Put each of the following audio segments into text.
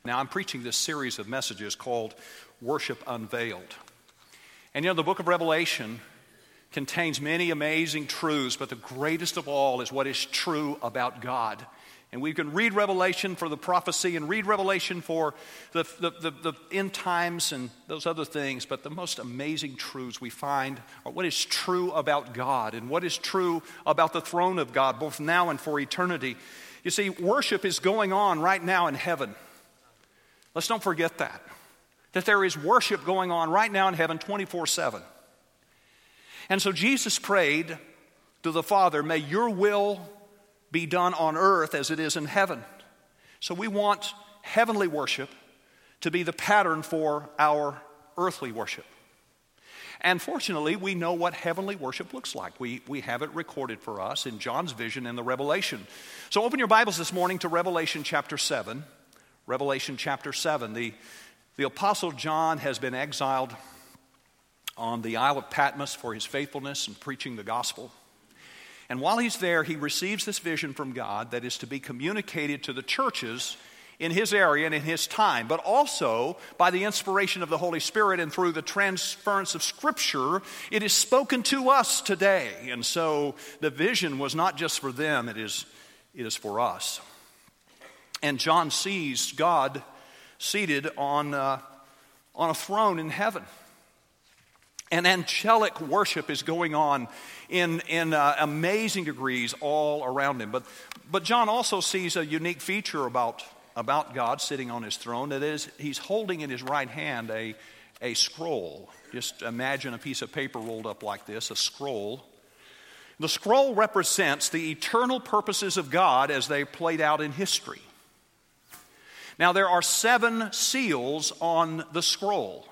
Now, I'm preaching this series of messages called Worship Unveiled. And the book of Revelation contains many amazing truths, but the greatest of all is what is true about God. And we can read Revelation for the prophecy and read Revelation for the end times and those other things, but the most amazing truths we find are what is true about God and what is true about the throne of God, both now and for eternity. You see, worship is going on right now in heaven. Let's don't forget that there is worship going on right now in heaven 24/7. And so Jesus prayed to the Father, may your will be done on earth as it is in heaven. So we want heavenly worship to be the pattern for our earthly worship. And fortunately, we know what heavenly worship looks like. We have it recorded for us in John's vision in the Revelation. So open your Bibles this morning to Revelation chapter 7. Revelation chapter 7. The Apostle John has been exiled on the Isle of Patmos for his faithfulness in preaching the gospel. And while he's there, he receives this vision from God that is to be communicated to the churches in his area and in his time, but also by the inspiration of the Holy Spirit and through the transference of Scripture, it is spoken to us today. And so the vision was not just for them, it is for us. And John sees God seated on a throne in heaven. And angelic worship is going on in amazing degrees all around him. But John also sees a unique feature about God sitting on his throne. That is, he's holding in his right hand a scroll. Just imagine a piece of paper rolled up like this, a scroll. The scroll represents the eternal purposes of God as they played out in history. Now, there are 7 seals on the scroll.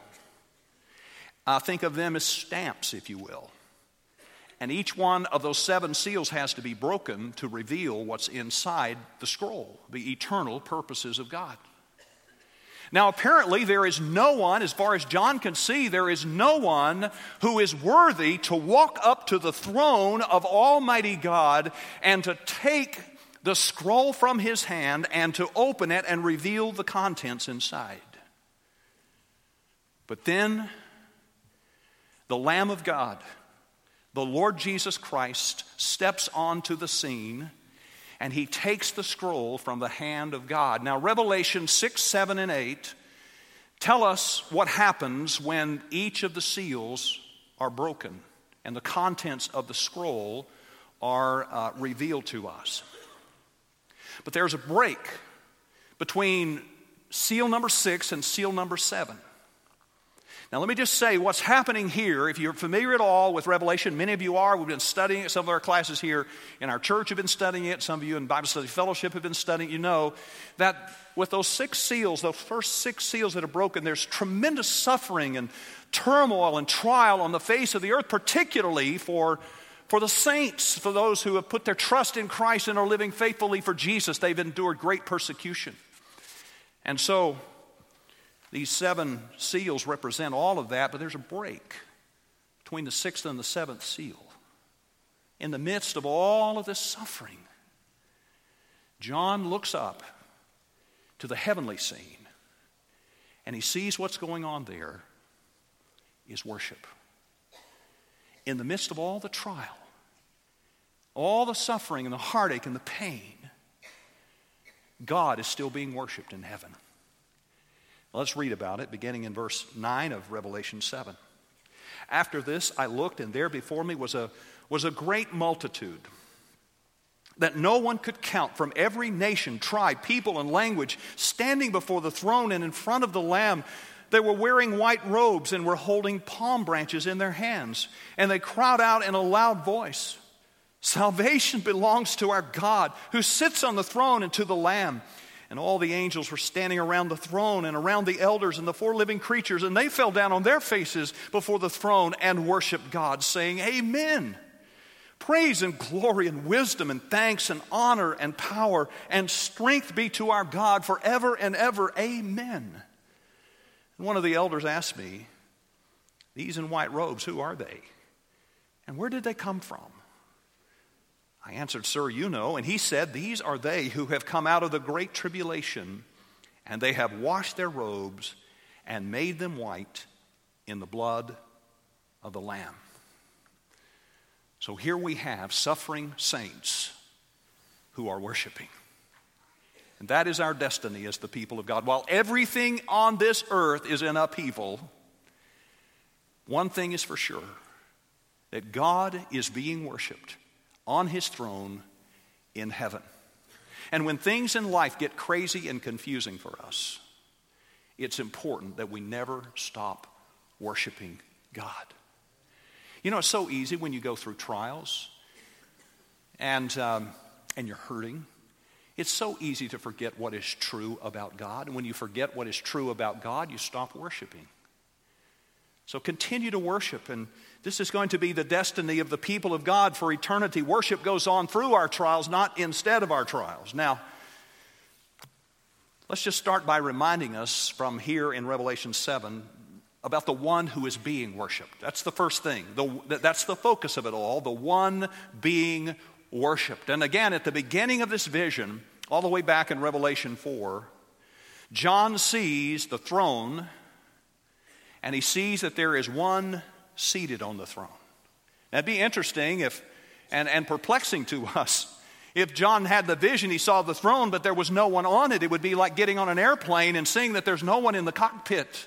Think of them as stamps, if you will. And each one of those 7 seals has to be broken to reveal what's inside the scroll, the eternal purposes of God. Now, apparently, there is no one, as far as John can see, there is no one who is worthy to walk up to the throne of Almighty God and to take the scroll from his hand and to open it and reveal the contents inside. But then the Lamb of God, the Lord Jesus Christ, steps onto the scene and he takes the scroll from the hand of God. Now, Revelation 6, 7, and 8 tell us what happens when each of the seals are broken and the contents of the scroll are revealed to us. But there's a break between seal number 6 and seal number 7. Now, let me just say what's happening here. If you're familiar at all with Revelation, many of you are. We've been studying it. Some of our classes here in our church have been studying it. Some of you in Bible Study Fellowship have been studying it. You know that with those 6 seals, those first 6 seals that are broken, there's tremendous suffering and turmoil and trial on the face of the earth, particularly for the saints, for those who have put their trust in Christ and are living faithfully for Jesus. They've endured great persecution. And so these 7 seals represent all of that, but there's a break between the 6th and the 7th seal. In the midst of all of this suffering, John looks up to the heavenly scene, and he sees what's going on there is worship. In the midst of all the trial, all the suffering and the heartache and the pain, God is still being worshiped in heaven. Let's read about it, beginning in verse 9 of Revelation 7. After this I looked, and there before me was a great multitude that no one could count, from every nation, tribe, people, and language, standing before the throne and in front of the Lamb. They were wearing white robes and were holding palm branches in their hands. And they cried out in a loud voice, "Salvation belongs to our God, who sits on the throne, and to the Lamb." And all the angels were standing around the throne and around the elders and the 4 living creatures, and they fell down on their faces before the throne and worshiped God, saying, "Amen. Praise and glory and wisdom and thanks and honor and power and strength be to our God forever and ever. Amen." And one of the elders asked me, "These in white robes, who are they? And where did they come from?" I answered, "Sir, you know." And he said, "These are they who have come out of the great tribulation and they have washed their robes and made them white in the blood of the Lamb. So here we have suffering saints who are worshiping. And that is our destiny as the people of God. While everything on this earth is in upheaval, one thing is for sure, that God is being worshiped on his throne in heaven. And when things in life get crazy and confusing for us, it's important that we never stop worshiping God. You know, it's so easy when you go through trials and you're hurting. It's so easy to forget what is true about God. And when you forget what is true about God, you stop worshiping. So continue to worship, and this is going to be the destiny of the people of God for eternity. Worship goes on through our trials, not instead of our trials. Now, let's just start by reminding us from here in Revelation 7 about the one who is being worshiped. That's the first thing. That's the focus of it all, the one being worshiped. And again, at the beginning of this vision, all the way back in Revelation 4, John sees the throne, and he sees that there is one seated on the throne. That'd be interesting and perplexing to us. If John had the vision, he saw the throne, but there was no one on it. It would be like getting on an airplane and seeing that there's no one in the cockpit.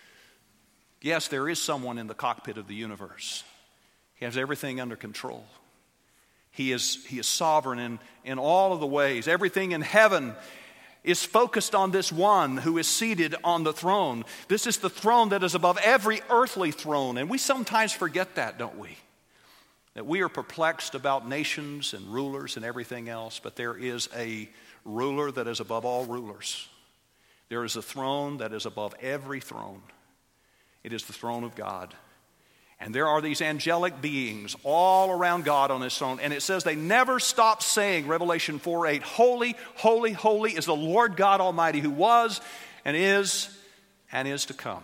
Yes, there is someone in the cockpit of the universe. He has everything under control. He is sovereign in all of the ways. Everything in heaven is focused on this one who is seated on the throne. This is the throne that is above every earthly throne. And we sometimes forget that, don't we? That we are perplexed about nations and rulers and everything else, but there is a ruler that is above all rulers. There is a throne that is above every throne. It is the throne of God. And there are these angelic beings all around God on his throne. And it says they never stop saying, Revelation 4:8, holy, holy, holy is the Lord God Almighty, who was and is to come.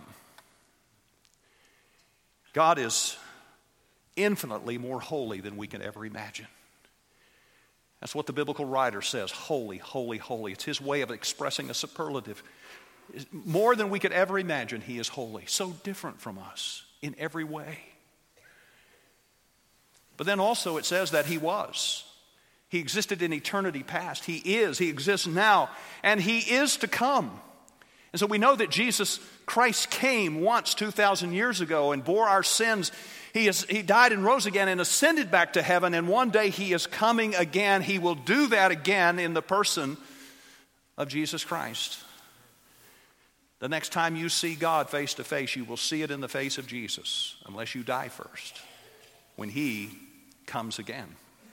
God is infinitely more holy than we can ever imagine. That's what the biblical writer says, holy, holy, holy. It's his way of expressing a superlative. More than we could ever imagine, he is holy. So different from us in every way. But then also it says that he was. He existed in eternity past. He is. He exists now. And he is to come. And so we know that Jesus Christ came once 2,000 years ago and bore our sins. He died and rose again and ascended back to heaven. And one day he is coming again. He will do that again in the person of Jesus Christ. The next time you see God face to face, you will see it in the face of Jesus, unless you die first, when he comes again.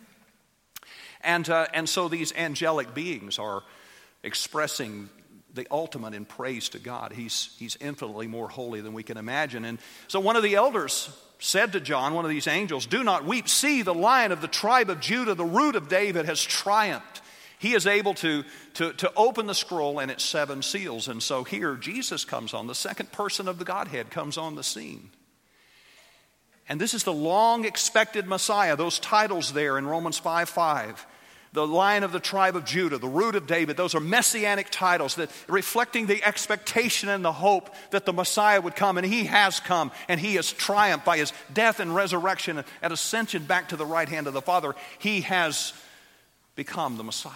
And so these angelic beings are expressing the ultimate in praise to God. He's infinitely more holy than we can imagine. And so one of the elders said to John, one of these angels, do not weep. See, the Lion of the tribe of Judah, the Root of David, has triumphed. He is able to open the scroll and its 7 seals. And so here Jesus comes on, the second person of the Godhead comes on the scene. And this is the long-expected Messiah, those titles there in Romans 5:5. The Lion of the tribe of Judah, the Root of David, those are messianic titles that reflecting the expectation and the hope that the Messiah would come. And he has come, and he has triumphed by his death and resurrection and ascension back to the right hand of the Father. He has become the Messiah.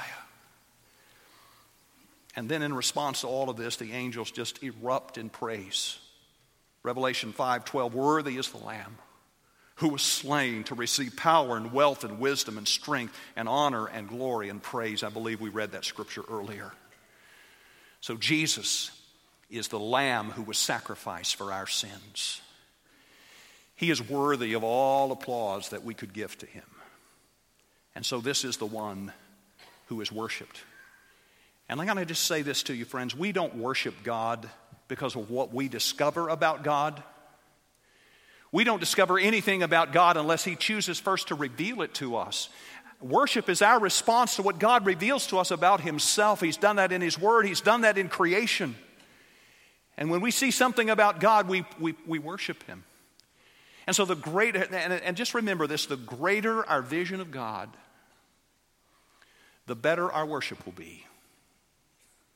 And then in response to all of this, the angels just erupt in praise. Revelation 5:12, worthy is the Lamb who was slain to receive power and wealth and wisdom and strength and honor and glory and praise. I believe we read that scripture earlier. So Jesus is the Lamb who was sacrificed for our sins. He is worthy of all applause that we could give to him. And so this is the one who is worshiped. And I'm going to just say this to you, friends. We don't worship God because of what we discover about God. We don't discover anything about God unless he chooses first to reveal it to us. Worship is our response to what God reveals to us about himself. He's done that in his word. He's done that in creation. And when we see something about God, we worship him. And so and just remember this, the greater our vision of God, the better our worship will be.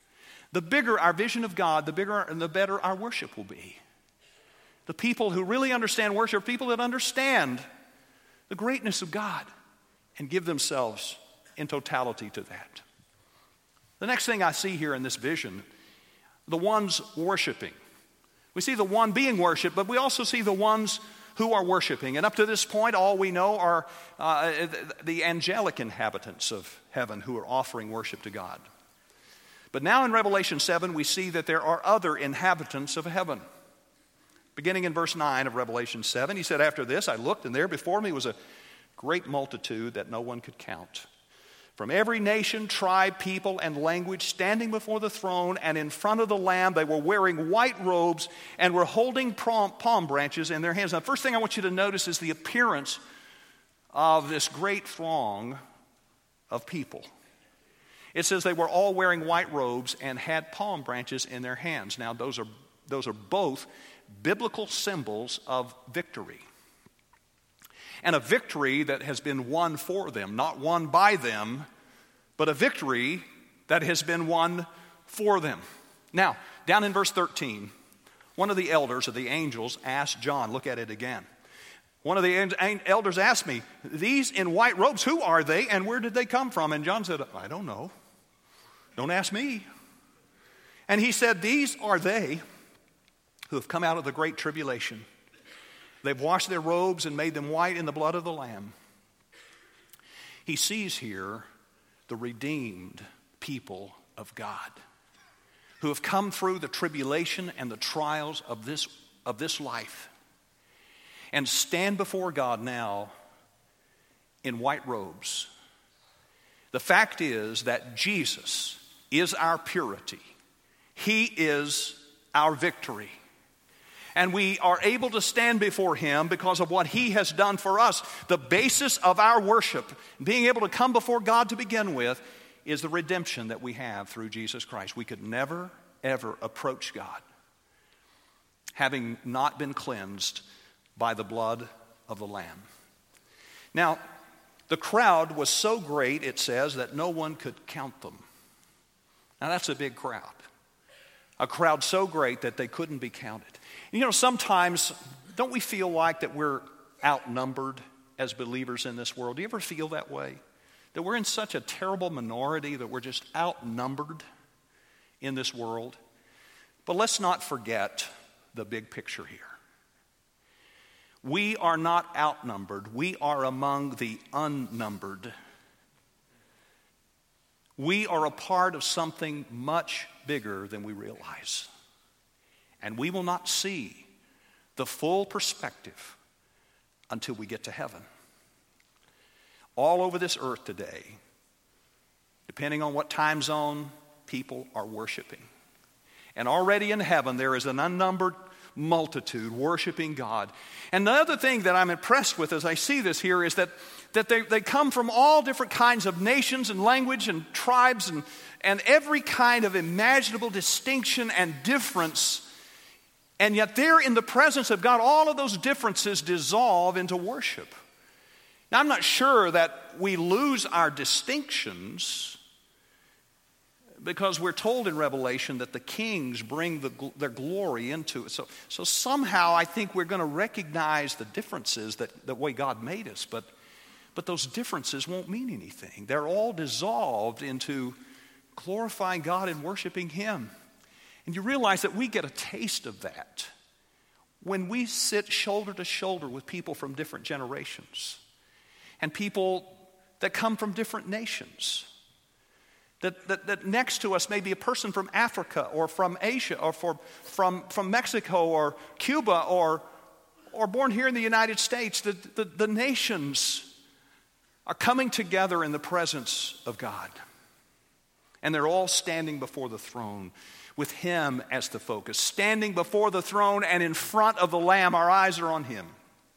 the bigger our vision of God, the bigger and the better our worship will be. The people who really understand worship are people that understand the greatness of God and give themselves in totality to that. The next thing I see here in this vision, the ones worshiping. We see the one being worshiped, but we also see the ones who are worshiping. And up to this point, all we know are the angelic inhabitants of heaven who are offering worship to God. But now in Revelation 7, we see that there are other inhabitants of heaven. Beginning in verse 9 of Revelation 7, he said, "After this I looked, and there before me was a great multitude that no one could count. From every nation, tribe, people, and language, standing before the throne and in front of the Lamb, they were wearing white robes and were holding palm branches in their hands." Now, the first thing I want you to notice is the appearance of this great throng of people. It says they were all wearing white robes and had palm branches in their hands. Now, those are both biblical symbols of victory. And a victory that has been won for them, not won by them, but a victory that has been won for them. Now, down in verse 13, one of the elders or the angels asked John, look at it again. One of the elders asked me, "These in white robes, who are they and where did they come from?" And John said, "I don't know. Don't ask me." And he said, "These are they who have come out of the great tribulation. They've washed their robes and made them white in the blood of the Lamb." He sees here the redeemed people of God who have come through the tribulation and the trials of this life and stand before God now in white robes. The fact is that Jesus is our purity. He is our victory. And we are able to stand before Him because of what He has done for us. The basis of our worship, being able to come before God to begin with, is the redemption that we have through Jesus Christ. We could never, ever approach God having not been cleansed by the blood of the Lamb. Now, the crowd was so great, it says, that no one could count them. Now, that's a big crowd. A crowd so great that they couldn't be counted. You know, sometimes, don't we feel like that we're outnumbered as believers in this world? Do you ever feel that way? That we're in such a terrible minority that we're just outnumbered in this world? But let's not forget the big picture here. We are not outnumbered. We are among the unnumbered. We are a part of something much bigger than we realize. And we will not see the full perspective until we get to heaven. All over this earth today, depending on what time zone, people are worshiping. And already in heaven, there is an unnumbered multitude worshiping God. And the other thing that I'm impressed with as I see this here is that they come from all different kinds of nations and language and tribes and every kind of imaginable distinction and difference. And yet there in the presence of God, all of those differences dissolve into worship. Now, I'm not sure that we lose our distinctions because we're told in Revelation that the kings bring their glory into it. So somehow I think we're going to recognize the differences, the way God made us. But those differences won't mean anything. They're all dissolved into glorifying God and worshiping Him. And you realize that we get a taste of that when we sit shoulder to shoulder with people from different generations and people that come from different nations. That next to us may be a person from Africa or from Asia or from Mexico or Cuba or born here in the United States. The nations are coming together in the presence of God. And they're all standing before the throne with Him as the focus. Standing before the throne and in front of the Lamb, our eyes are on Him.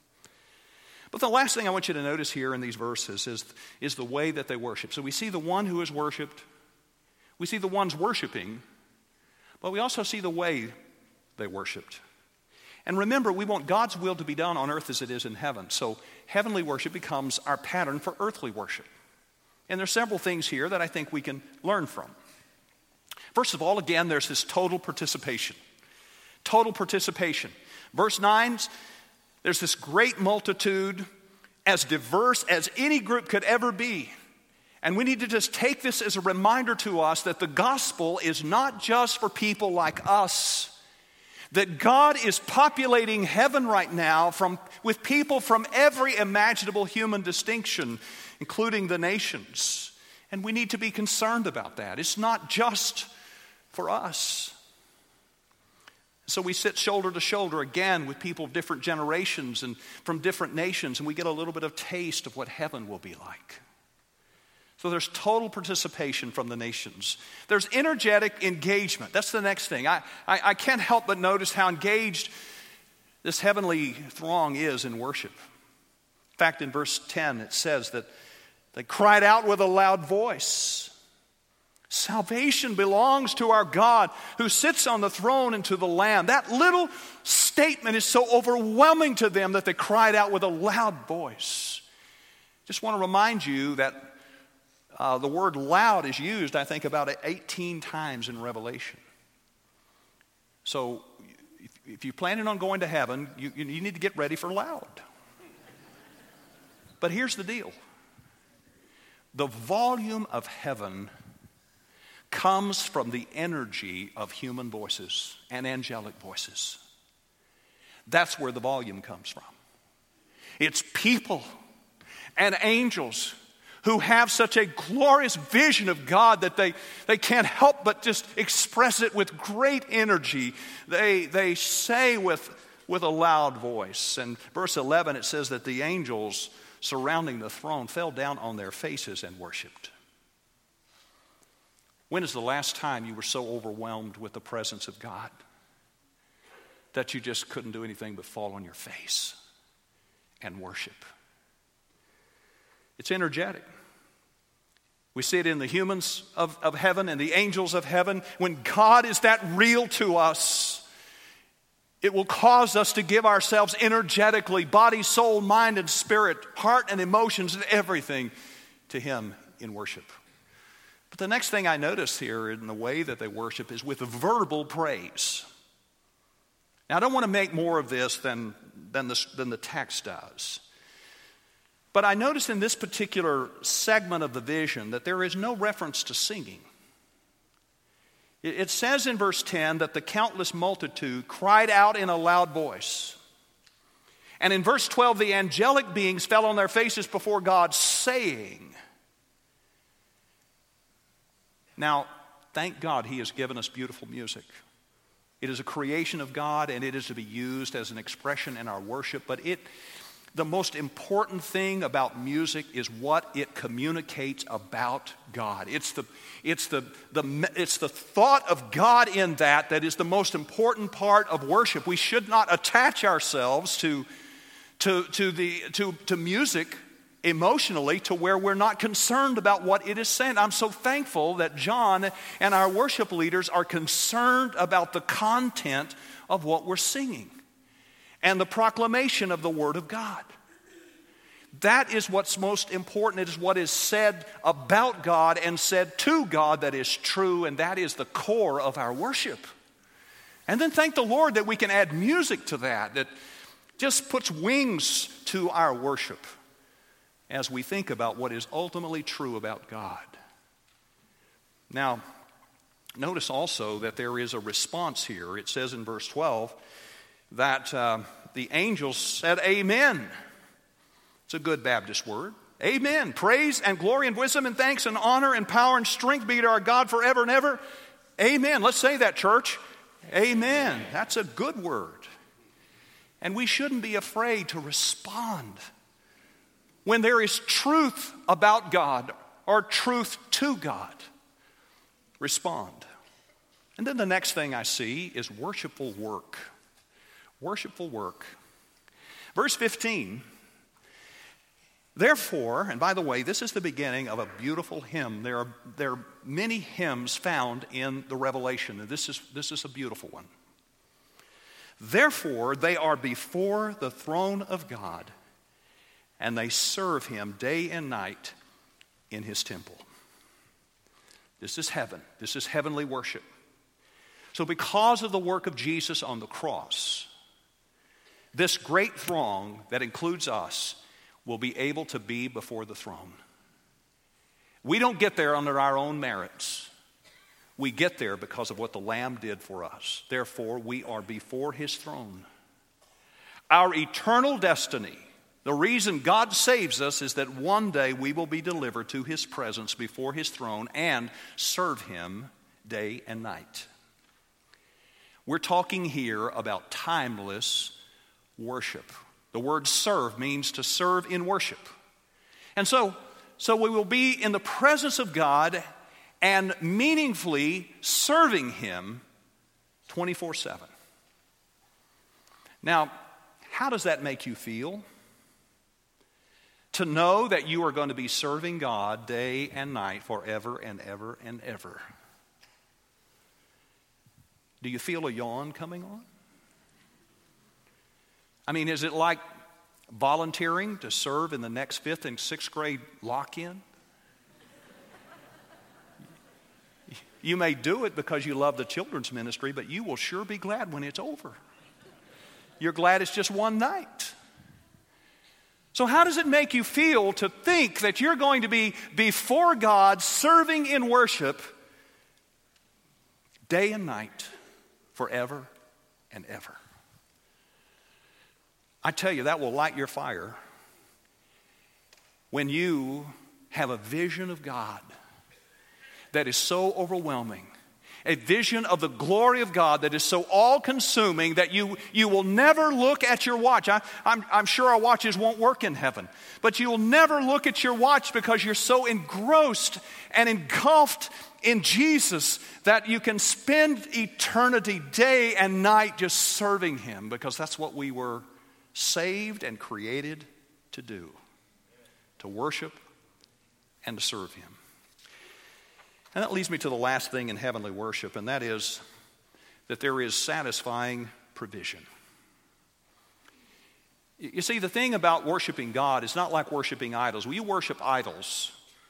But the last thing I want you to notice here in these verses is the way that they worship. So we see the one who is worshiped. We see the ones worshiping. But we also see the way they worshiped. And remember, we want God's will to be done on earth as it is in heaven. So heavenly worship becomes our pattern for earthly worship. And there's several things here that I think we can learn from. First of all, again, there's this total participation. Total participation. Verse 9, there's this great multitude, as diverse as any group could ever be. And we need to just take this as a reminder to us that the gospel is not just for people like us. That God is populating heaven right now with people from every imaginable human distinction, including the nations. And we need to be concerned about that. It's not just for us. So we sit shoulder to shoulder again with people of different generations and from different nations, and we get a little bit of taste of what heaven will be like. So there's total participation from the nations. There's energetic engagement. That's the next thing. I can't help but notice how engaged this heavenly throng is in worship. In fact, in verse 10, it says that they cried out with a loud voice. Salvation belongs to our God who sits on the throne and to the Lamb. That little statement is so overwhelming to them that they cried out with a loud voice. Just want to remind you that the word loud is used, I think, about 18 times in Revelation. So if you're planning on going to heaven, you need to get ready for loud. But here's the deal. The volume of heaven comes from the energy of human voices and angelic voices. That's where the volume comes from. It's people and angels who have such a glorious vision of God that they can't help but just express it with great energy. They say with a loud voice. And verse 11, it says that the angels surrounding the throne fell down on their faces and worshiped. When is the last time you were so overwhelmed with the presence of God that you just couldn't do anything but fall on your face and worship? It's energetic. We see it in the humans of heaven and the angels of heaven. When God is that real to us, it will cause us to give ourselves energetically, body, soul, mind, and spirit, heart and emotions and everything to Him in worship. But the next thing I notice here in the way that they worship is with verbal praise. Now, I don't want to make more of this than the text does. But I notice in this particular segment of the vision that there is no reference to singing. It says in verse 10 that the countless multitude cried out in a loud voice. And in verse 12, the angelic beings fell on their faces before God, saying. Now, thank God He has given us beautiful music. It is a creation of God, and it is to be used as an expression in our worship. But the most important thing about music is what it communicates about God. It's the thought of God in that is the most important part of worship. We should not attach ourselves to music emotionally to where we're not concerned about what it is saying. I'm so thankful that John and our worship leaders are concerned about the content of what we're singing and the proclamation of the Word of God. That is what's most important. It is what is said about God and said to God that is true, and that is the core of our worship. And then thank the Lord that we can add music to that just puts wings to our worship as we think about what is ultimately true about God. Now, notice also that there is a response here. It says in verse 12 that the angels said, Amen. It's a good Baptist word. Amen. Praise and glory and wisdom and thanks and honor and power and strength be to our God forever and ever. Amen. Let's say that, church. Amen. That's a good word. And we shouldn't be afraid to respond when there is truth about God or truth to God. Respond. And then the next thing I see is worshipful work. Worshipful work. Verse 15. Therefore, and by the way, this is the beginning of a beautiful hymn. There are many hymns found in the Revelation, and this is a beautiful one. Therefore, they are before the throne of God, and they serve Him day and night in His temple. This is heaven. This is heavenly worship. So because of the work of Jesus on the cross, this great throng that includes us will be able to be before the throne. We don't get there under our own merits. We get there because of what the Lamb did for us. Therefore, we are before His throne. Our eternal destiny, the reason God saves us, is that one day we will be delivered to His presence before His throne and serve Him day and night. We're talking here about timeless worship. The word serve means to serve in worship. And so we will be in the presence of God and meaningfully serving Him 24/7. Now, how does that make you feel? To know that you are going to be serving God day and night forever and ever and ever. Do you feel a yawn coming on? I mean, is it like volunteering to serve in the next 5th and 6th grade lock-in? You may do it because you love the children's ministry, but you will sure be glad when it's over. You're glad it's just one night. So how does it make you feel to think that you're going to be before God serving in worship day and night, forever and ever? I tell you, that will light your fire when you have a vision of God that is so overwhelming, a vision of the glory of God that is so all-consuming that you will never look at your watch. I'm sure our watches won't work in heaven, but you will never look at your watch because you're so engrossed and engulfed in Jesus that you can spend eternity day and night just serving Him, because that's what we were saved and created to do, to worship and to serve Him. And that leads me to the last thing in heavenly worship, and that is that there is satisfying provision. You see, the thing about worshiping God is not like worshiping idols. When you worship idols,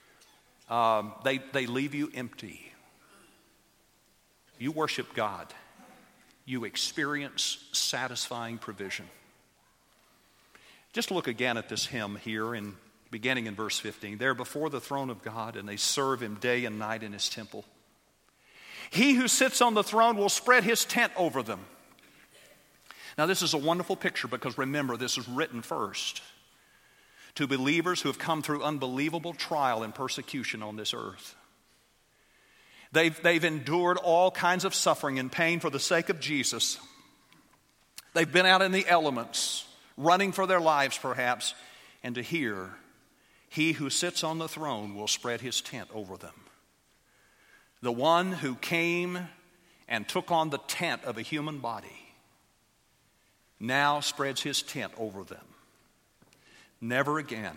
they leave you empty. You worship God, you experience satisfying provision. Just look again at this hymn here, beginning in verse 15. They're before the throne of God, and they serve Him day and night in His temple. He who sits on the throne will spread His tent over them. Now, this is a wonderful picture because, remember, this is written first to believers who have come through unbelievable trial and persecution on this earth. They've endured all kinds of suffering and pain for the sake of Jesus. They've been out in the elements, running for their lives perhaps, and to hear, He who sits on the throne will spread His tent over them. The one who came and took on the tent of a human body now spreads His tent over them. Never again.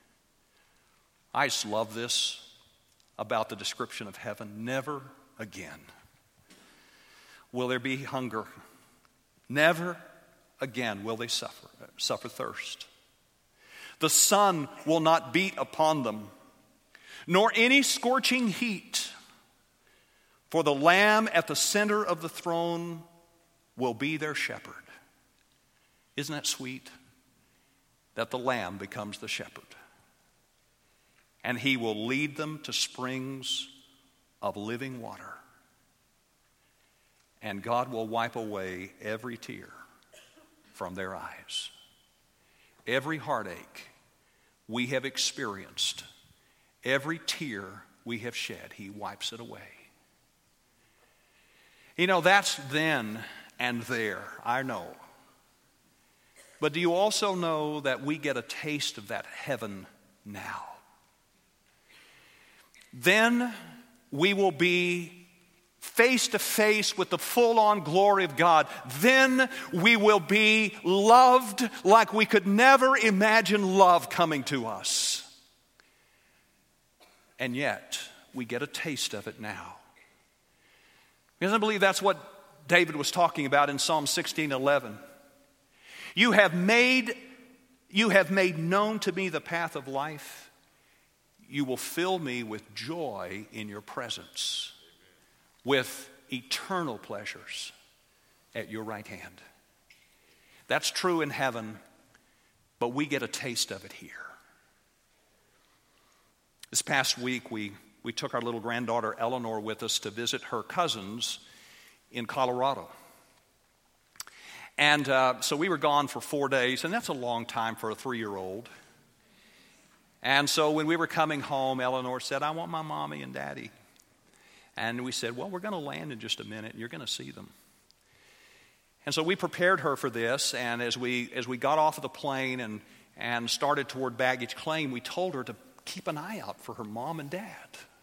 I just love this about the description of heaven. Never again will there be hunger. Never again will they suffer thirst. The sun will not beat upon them, nor any scorching heat. For the Lamb at the center of the throne will be their shepherd. Isn't that sweet? That the Lamb becomes the shepherd. And He will lead them to springs of living water. And God will wipe away every tear from their eyes. Every heartache we have experienced, every tear we have shed, He wipes it away. You know, that's then and there, I know. But do you also know that we get a taste of that heaven now? Then we will be face to face with the full-on glory of God. Then we will be loved like we could never imagine love coming to us. And yet, we get a taste of it now. Because I believe that's what David was talking about in Psalm 16:11. You have made known to me the path of life. you will fill me with joy in your presence, with eternal pleasures at your right hand. That's true in heaven, but we get a taste of it here. This past week, we took our little granddaughter Eleanor with us to visit her cousins in Colorado. And so we were gone for 4 days, and that's a long time for a 3-year-old. And so when we were coming home, Eleanor said, I want my mommy and daddy. And we said, well, we're going to land in just a minute, and you're going to see them. And so we prepared her for this, and as we got off of the plane and started toward baggage claim, we told her to keep an eye out for her mom and dad.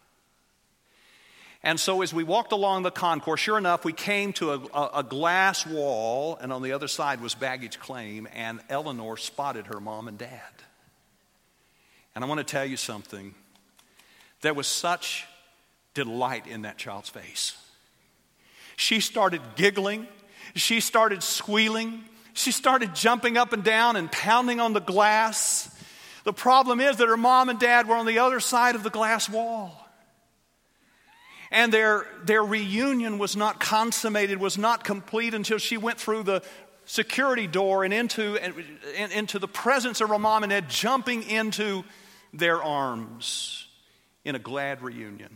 And so as we walked along the concourse, sure enough, we came to a glass wall, and on the other side was baggage claim, and Eleanor spotted her mom and dad. And I want to tell you something. There was such delight in that child's face. She started giggling. She started squealing. She started jumping up and down and pounding on the glass. The problem is that her mom and dad were on the other side of the glass wall. And their reunion was not consummated, was not complete until she went through the security door and into the presence of her mom and dad, jumping into their arms in a glad reunion.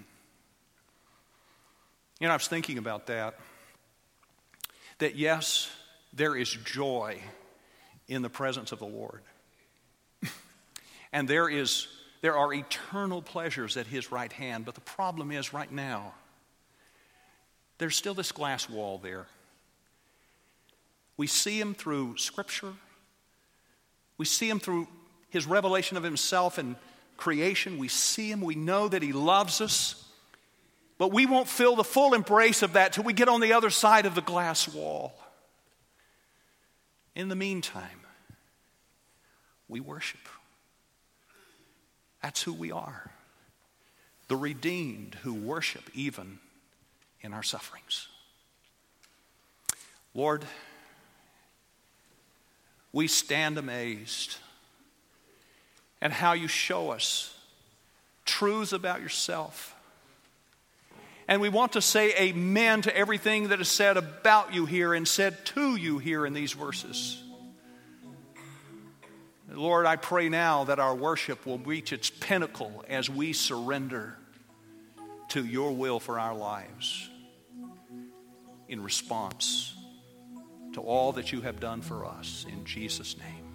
You know, I was thinking about that yes, there is joy in the presence of the Lord. And there are eternal pleasures at his right hand. But the problem is right now, there's still this glass wall there. We see him through Scripture. We see him through his revelation of himself in creation. We see him. We know that he loves us. But we won't feel the full embrace of that till we get on the other side of the glass wall. In the meantime, we worship. That's who we are. The redeemed who worship even in our sufferings. Lord, we stand amazed at how you show us truths about yourself. And we want to say amen to everything that is said about you here and said to you here in these verses. Lord, I pray now that our worship will reach its pinnacle as we surrender to your will for our lives in response to all that you have done for us. In Jesus' name.